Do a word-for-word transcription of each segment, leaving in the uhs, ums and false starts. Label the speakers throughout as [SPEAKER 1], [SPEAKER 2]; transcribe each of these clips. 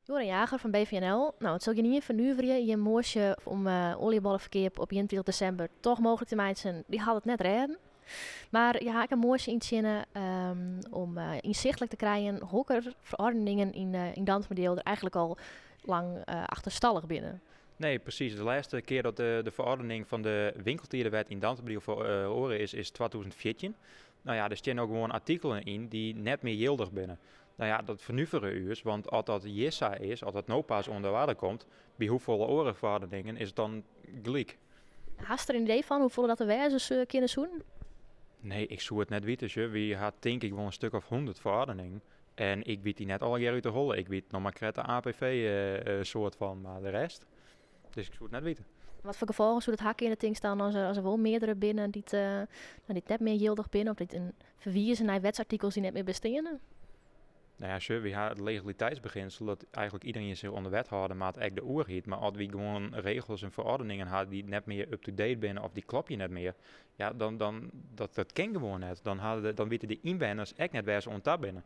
[SPEAKER 1] Joran Jager van B V N L. Nou, het zal je niet vernuiveren. Je moesje om uh, oliebollenverkeer op eenentwintig december toch mogelijk te maken. Die had het net redden. Maar ja, ik heb een moesje inzinnen um, om uh, inzichtelijk te krijgen hoe er verordeningen in, uh, in Dansmodel er eigenlijk al lang uh, achterstallig binnen.
[SPEAKER 2] Nee, precies. De laatste keer dat de, de verordening van de winkeltierenwet in Dansmodel voor uh, oren is, is tweeduizend veertien. Nou ja, er staan ook gewoon artikelen in die net meer gildig binnen. Nou ja, dat vernuveren u is, want als dat Jessa is, als dat nou pas onder waarde komt, bij hoeveel orenverordeningen is het dan gelijk?
[SPEAKER 1] Hast er een idee van hoeveel dat de wijzers uh, kunnen doen?
[SPEAKER 2] Nee, ik zou het net weten. Wie had denk ik wel een stuk of honderd verordeningen. En ik weet die net al jaar uit de holle. Ik weet nog maar krette A P V uh, uh, soort van, maar de rest. Dus ik zou het net weten.
[SPEAKER 1] Wat voor gevolgen zou het hakken in het ding staan als er, als er wel meerdere binnen die, te, nou, die net meer gildig binnen of dit een verwijzen naar wetsartikels die net meer bestaan?
[SPEAKER 2] Nou ja, sure, we hebben het legaliteitsbeginsel dat eigenlijk iedereen zich onder wet houden, maar het echt de oer heet. Maar als we gewoon regels en verordeningen hadden die net meer up-to-date binnen of die klop je net meer, ja, dan, dan dat, dat ken gewoon net. Dan, hadden dan weten de inwoners echt net waar ze ontdekt binnen.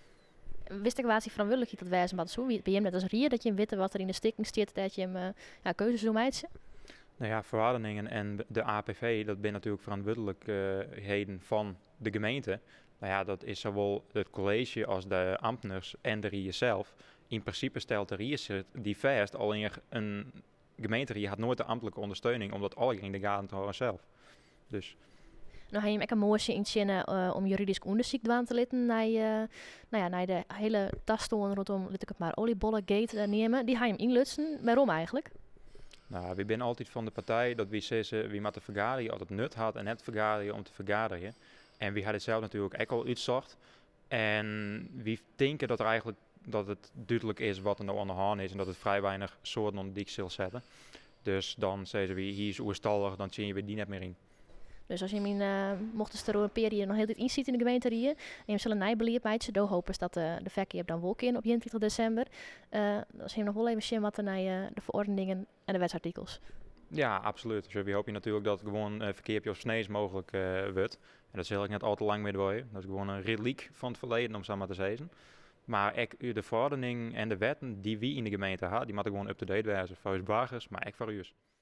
[SPEAKER 1] Wist ik wat die verantwoordelijkheid dat wijzen, maar zo bij je net als rier dat je hem weet wat er in de stikking zit, dat je hem uh, ja, keuzes doet meidje?
[SPEAKER 2] Nou ja, verordeningen en de A P V, dat zijn natuurlijk verantwoordelijkheden van de gemeente. Nou ja, dat is zowel het college als de ambtenaren en de rier zelf. In principe stelt de rier die vast, alleen een gemeente had nooit de ambtelijke ondersteuning, omdat alle in de gaten te houden zelf. Dus...
[SPEAKER 1] Nou, heb je hem ook een moesje in zinnen uh, om juridisch onderzoek doen te laten naar, uh, nou ja, naar de hele tastoon rondom, laat ik het maar, oliebollen-gate uh, nemen. Die ga je hem inlutsen. Waarom eigenlijk?
[SPEAKER 2] Nou, we zijn altijd van de partij dat we zeggen, wie moet de vergadering altijd nut had en net vergaderen om te vergaderen. En we hadden het zelf natuurlijk ook al uitzocht. En we denken dat er eigenlijk dat het duidelijk is wat er nou aan de hand is en dat het vrij weinig soorten onder dik zal zetten. Dus dan zeggen we, hier is oerstallig, dan zien we die net meer in.
[SPEAKER 1] Dus als je hem in, uh, mocht er een periode nog heel dit inziet in de gemeente hier, en je zal een nijbeleid meidje, dan hopen dat uh, de verkeer dan wel in op eenentwintig december. Uh, dan zie je nog wel even zien wat er naar uh, de verordeningen en de wetsartikels.
[SPEAKER 2] Ja, absoluut. Dus we hopen natuurlijk dat het gewoon uh, verkeer op snees mogelijk uh, wordt. En dat zal ik net al te lang meer door. Dat is gewoon een reliek van het verleden, om zo maar te zeggen. Maar ook de verordening en de wetten die we in de gemeente hebben, die moeten gewoon up-to-date wijzen. Voor ons burgers, maar ook voor u.